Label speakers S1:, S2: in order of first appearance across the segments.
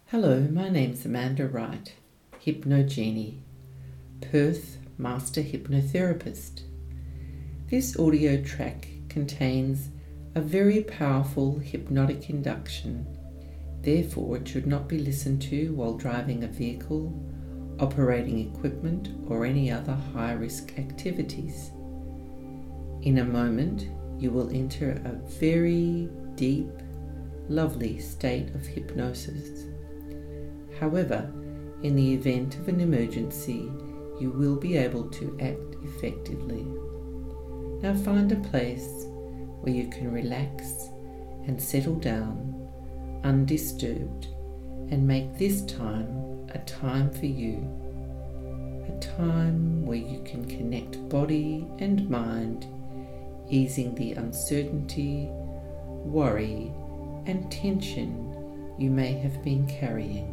S1: Hello, my name's Amanda Wright, Hypnogenie, Perth Master Hypnotherapist. This audio track contains a very powerful hypnotic induction. Therefore, it should not be listened to while driving a vehicle, operating equipment, or any other high-risk activities. In a moment, you will enter a very deep, lovely state of hypnosis. However, in the event of an emergency, you will be able to act effectively. Now find a place where you can relax and settle down, undisturbed, and make this time a time for you. A time where you can connect body and mind, easing the uncertainty, worry, and tension you may have been carrying.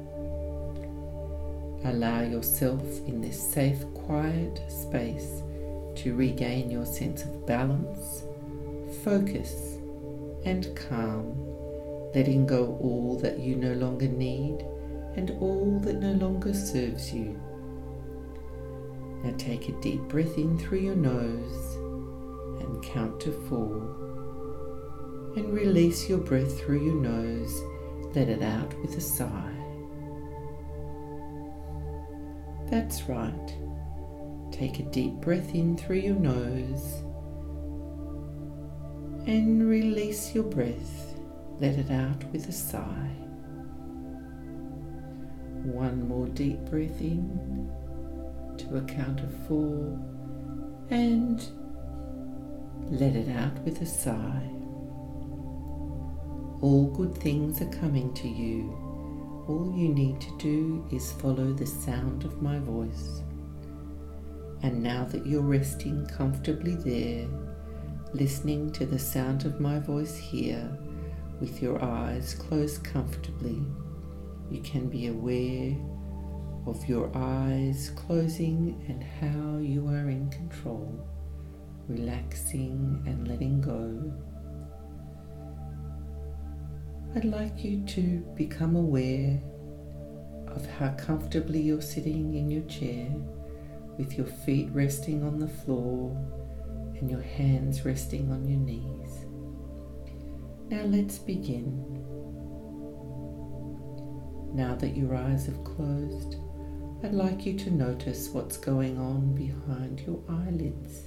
S1: Allow yourself in this safe, quiet space to regain your sense of balance, focus, and calm, letting go all that you no longer need and all that no longer serves you. Now take a deep breath in through your nose and count to 4, and release your breath through your nose, let it out with a sigh. That's right. Take a deep breath in through your nose and release your breath. Let it out with a sigh. One more deep breath in to a count of 4 and let it out with a sigh. All good things are coming to you. All you need to do is follow the sound of my voice. And now that you're resting comfortably there, listening to the sound of my voice here, with your eyes closed comfortably, you can be aware of your eyes closing and how you are in control, relaxing and letting go. I'd like you to become aware of how comfortably you're sitting in your chair with your feet resting on the floor and your hands resting on your knees. Now let's begin. Now that your eyes have closed, I'd like you to notice what's going on behind your eyelids.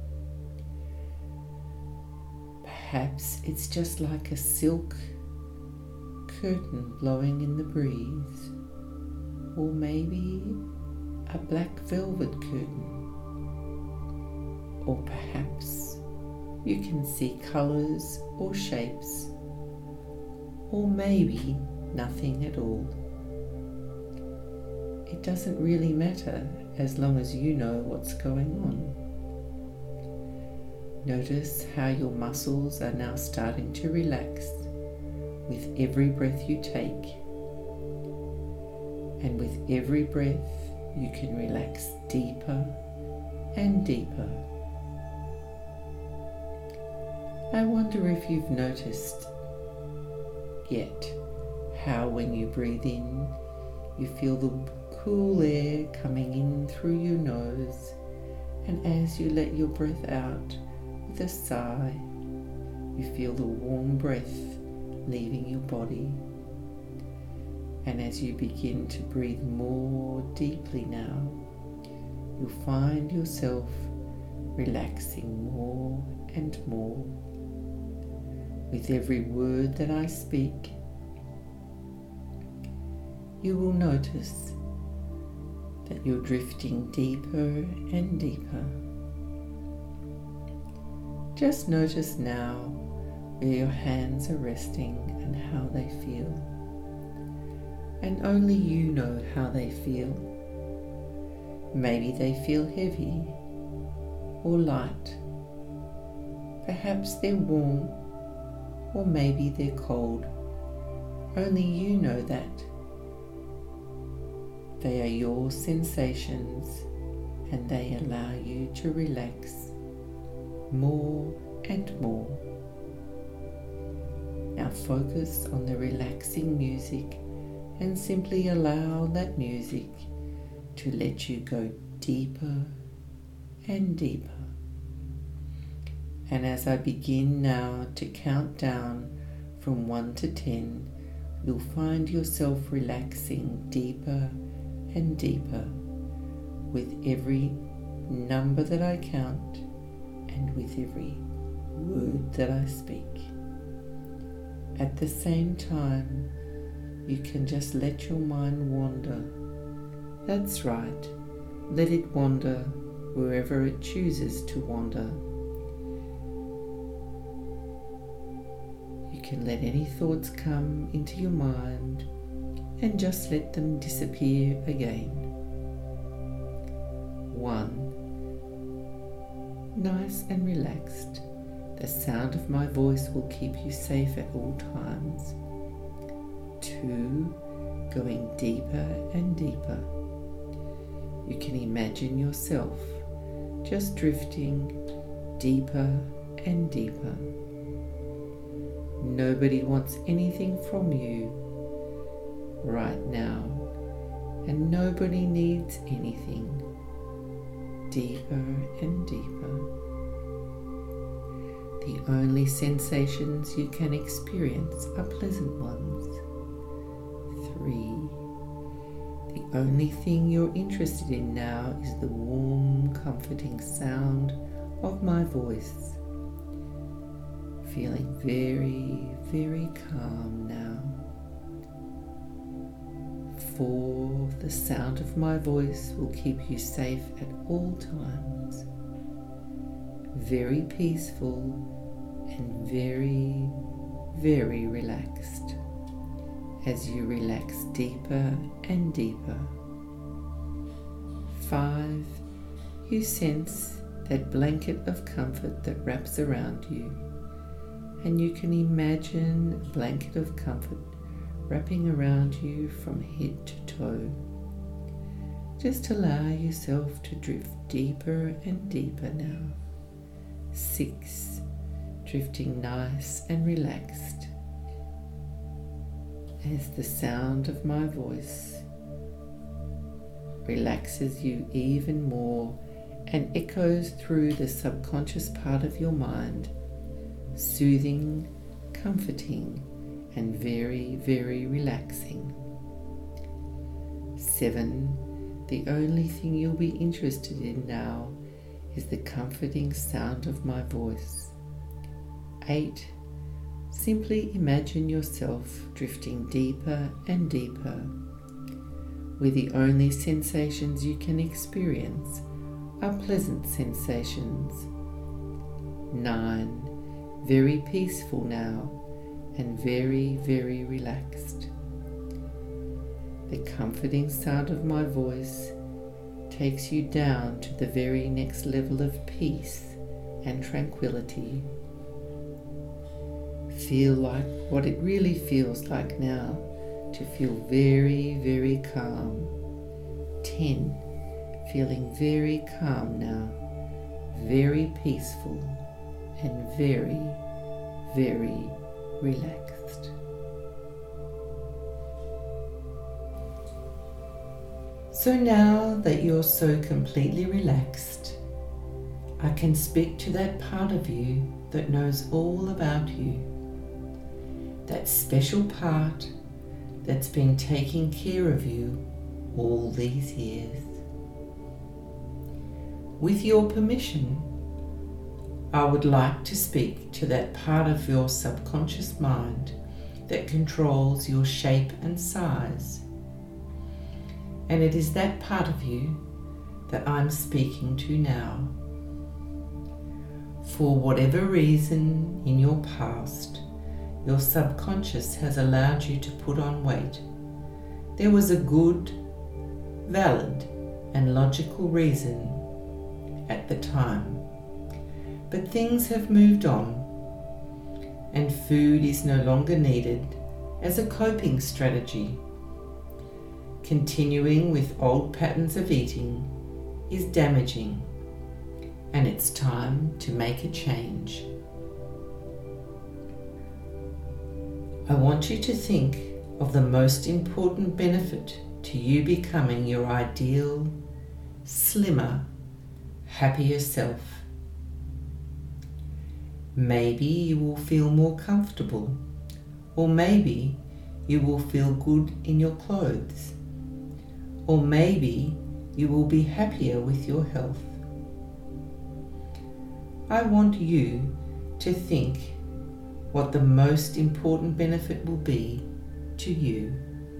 S1: Perhaps it's just like a silk curtain blowing in the breeze, or maybe a black velvet curtain, or perhaps you can see colors or shapes, or maybe nothing at all. It doesn't really matter as long as you know what's going on. Notice how your muscles are now starting to relax with every breath you take, and with every breath you can relax deeper and deeper. I wonder if you've noticed yet how when you breathe in, you feel the cool air coming in through your nose, and as you let your breath out with a sigh, you feel the warm breath leaving your body. And as you begin to breathe more deeply now, you'll find yourself relaxing more and more. With every word that I speak, you will notice that you're drifting deeper and deeper. Just notice now where your hands are resting and how they feel. And only you know how they feel. Maybe they feel heavy or light. Perhaps they're warm, or maybe they're cold. Only you know that. They are your sensations, and they allow you to relax more and more. Now focus on the relaxing music and simply allow that music to let you go deeper and deeper. And as I begin now to count down from 1 to 10, you'll find yourself relaxing deeper and deeper with every number that I count and with every word that I speak. At the same time, you can just let your mind wander. That's right, let it wander wherever it chooses to wander. You can let any thoughts come into your mind and just let them disappear again. 1. Nice and relaxed. The sound of my voice will keep you safe at all times. 2. Going deeper and deeper. You can imagine yourself just drifting deeper and deeper. Nobody wants anything from you right now, and nobody needs anything. Deeper and deeper. The only sensations you can experience are pleasant ones. 3. The only thing you're interested in now is the warm, comforting sound of my voice. Feeling very, very calm now. 4. The sound of my voice will keep you safe at all times. Very peaceful and very, very relaxed as you relax deeper and deeper. 5. You sense that blanket of comfort that wraps around you, and you can imagine a blanket of comfort wrapping around you from head to toe. Just allow yourself to drift deeper and deeper now. 6. Drifting nice and relaxed as the sound of my voice relaxes you even more and echoes through the subconscious part of your mind, soothing, comforting, and very, very relaxing. 7. The only thing you'll be interested in now is the comforting sound of my voice. 8. Simply imagine yourself drifting deeper and deeper, where the only sensations you can experience are pleasant sensations. 9. Very peaceful now and very, very relaxed. The comforting sound of my voice takes you down to the very next level of peace and tranquility. Feel like what it really feels like now to feel very, very calm. 10. Feeling very calm now, very peaceful and very, very relaxed. So now that you're so completely relaxed, I can speak to that part of you that knows all about you. That special part that's been taking care of you all these years. With your permission, I would like to speak to that part of your subconscious mind that controls your shape and size. And it is that part of you that I'm speaking to now. For whatever reason in your past, your subconscious has allowed you to put on weight. There was a good, valid, and logical reason at the time. But things have moved on, and food is no longer needed as a coping strategy. Continuing with old patterns of eating is damaging, and it's time to make a change. I want you to think of the most important benefit to you becoming your ideal, slimmer, happier self. Maybe you will feel more comfortable, or maybe you will feel good in your clothes, or maybe you will be happier with your health. I want you to think what the most important benefit will be to you.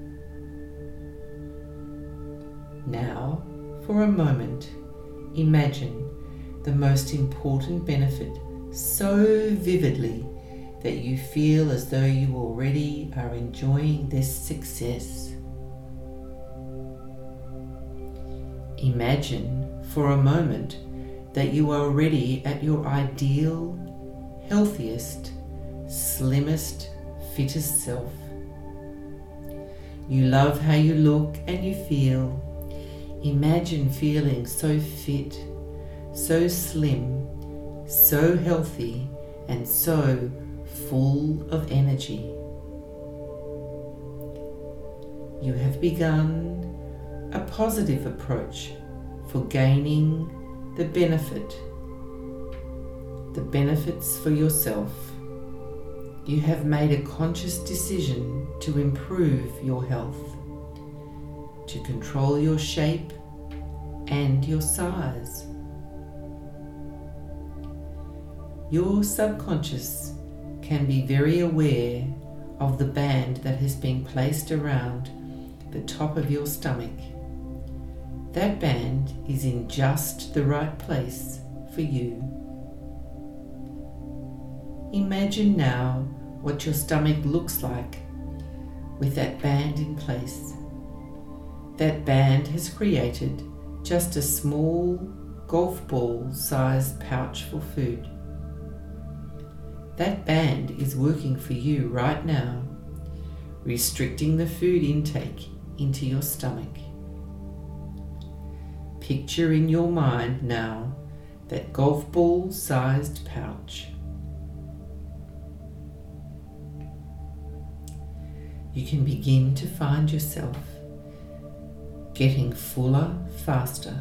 S1: Now, for a moment, imagine the most important benefit so vividly that you feel as though you already are enjoying this success. Imagine for a moment that you are already at your ideal, healthiest, slimmest, fittest self. You love how you look and you feel. Imagine feeling so fit, so slim, so healthy, and so full of energy. You have begun a positive approach for gaining the benefits for yourself. You have made a conscious decision to improve your health, to control your shape and your size. Your subconscious can be very aware of the band that has been placed around the top of your stomach. That band is in just the right place for you. Imagine now what your stomach looks like with that band in place. That band has created just a small golf ball sized pouch for food. That band is working for you right now, restricting the food intake into your stomach. Picture in your mind now that golf ball sized pouch. You can begin to find yourself getting fuller faster.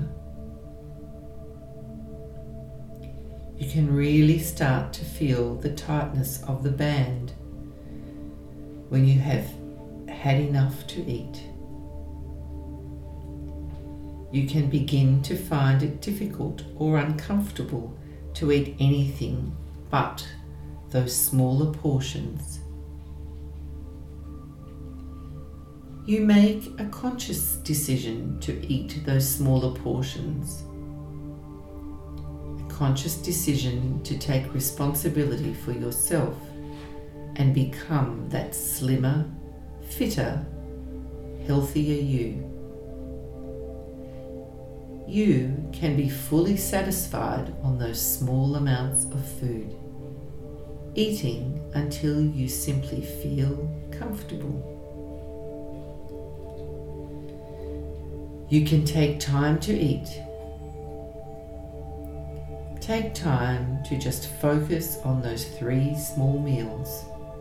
S1: You can really start to feel the tightness of the band when you have had enough to eat. You can begin to find it difficult or uncomfortable to eat anything but those smaller portions. You make a conscious decision to eat those smaller portions. A conscious decision to take responsibility for yourself and become that slimmer, fitter, healthier you. You can be fully satisfied on those small amounts of food, eating until you simply feel comfortable. You can take time to eat. Take time to just focus on those 3 small meals.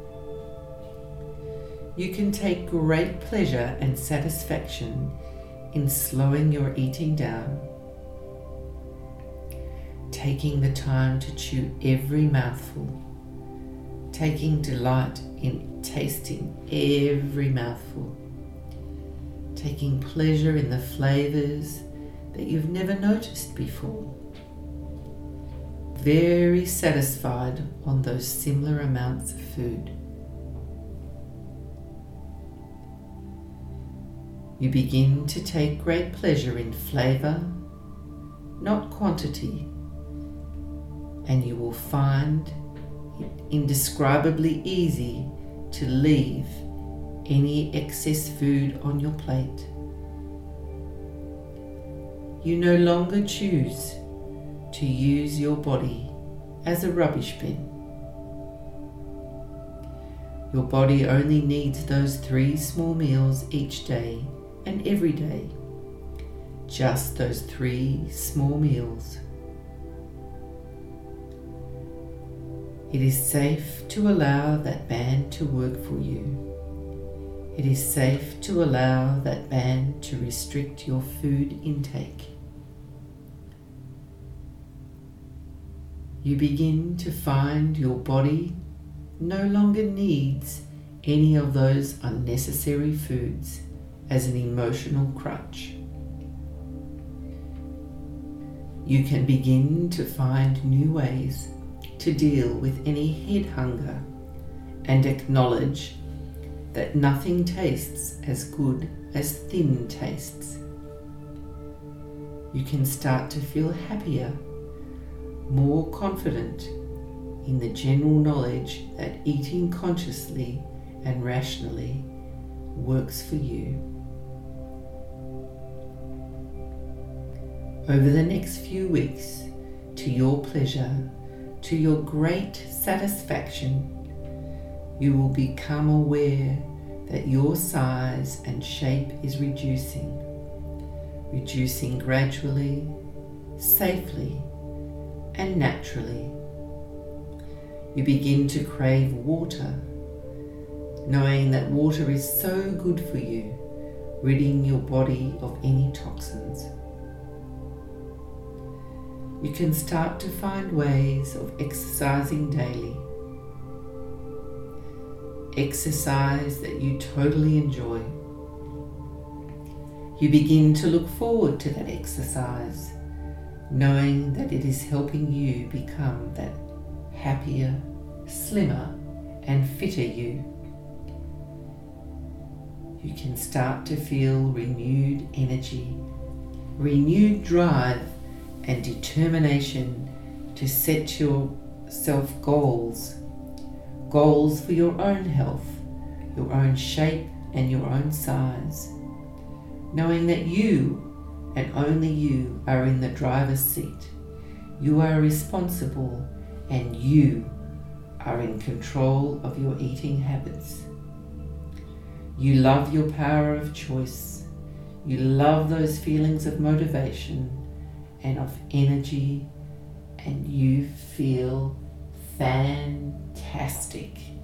S1: You can take great pleasure and satisfaction in slowing your eating down, taking the time to chew every mouthful, taking delight in tasting every mouthful, taking pleasure in the flavors that you've never noticed before. Very satisfied on those similar amounts of food. You begin to take great pleasure in flavor, not quantity, and you will find it indescribably easy to leave any excess food on your plate. You no longer choose to use your body as a rubbish bin. Your body only needs those 3 small meals each day and every day. Just those 3 small meals. It is safe to allow that band to work for you. It is safe to allow that band to restrict your food intake. You begin to find your body no longer needs any of those unnecessary foods as an emotional crutch. You can begin to find new ways to deal with any head hunger and acknowledge that nothing tastes as good as thin tastes. You can start to feel happier, more confident in the general knowledge that eating consciously and rationally works for you. Over the next few weeks, to your pleasure, to your great satisfaction, you will become aware that your size and shape is reducing gradually, safely, and naturally. You begin to crave water, knowing that water is so good for you, ridding your body of any toxins. You can start to find ways of exercising daily. Exercise that you totally enjoy. You begin to look forward to that exercise, knowing that it is helping you become that happier, slimmer, and fitter you. You can start to feel renewed energy, renewed drive, and determination to set yourself goals for your own health, your own shape, and your own size, knowing that you and only you are in the driver's seat. You are responsible and you are in control of your eating habits. You love your power of choice. You love those feelings of motivation and of energy, and you feel fantastic.